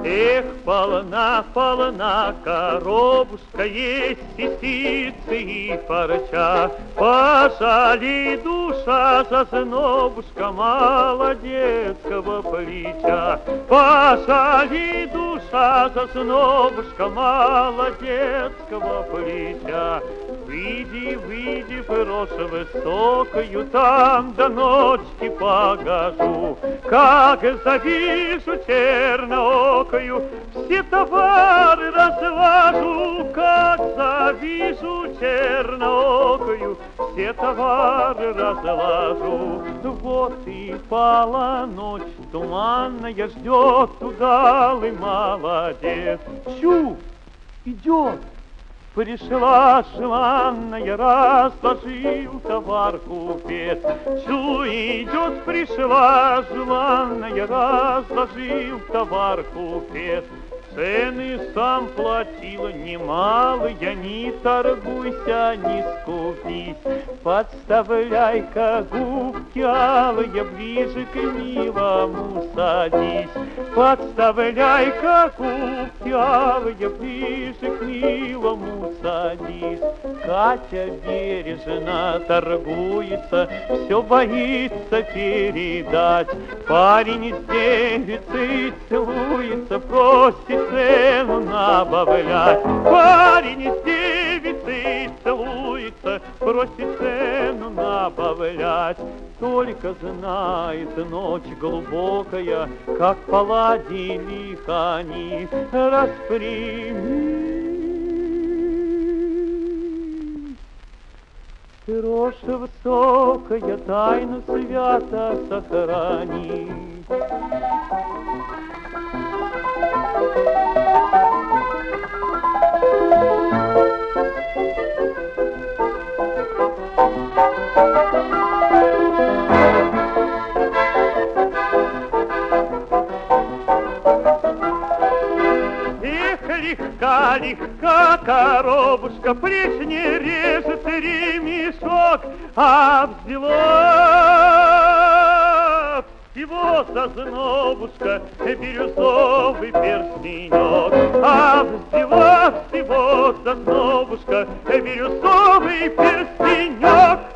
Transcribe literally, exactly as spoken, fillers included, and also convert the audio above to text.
Эх, полна, полна коробушка, есть сестицы и парча. Пожали душа зазнобушка молодецкого плеча. Пожали душа зазнобушка молодецкого плеча. Выйди, выйди в рожь высокую, там до ночки погожу. Как завижу черноокою, все товары разложу. Как завижу черноокою, все товары разложу. Вот и пала ночь туманная, ждет удалый молодец. Чу, идет. Пришла желанная, разложил товар купец. Чу, идет, пришла желанная, разложил товар купец. Цены сам платила немалые, не торгуйся, не скупись. Подставляй-ка губки алые, ближе к милому садись. Подставляй-ка губки алые, ближе к милому садись. Катя бережно торгуется, все боится передать. Парень с девицей целуется, просит цену набавлять. Парень с девицей целуется, просит цену набавлять. Только знает ночь глубокая, как поладили кони. Распрями рожь высокая, тайну свято сохрани. Легка, легка коробушка, плеч не режет ремешок, а взяла всего зазнобушка бирюзовый перстенек. А взяла всего зазнобушка бирюзовый перстенек.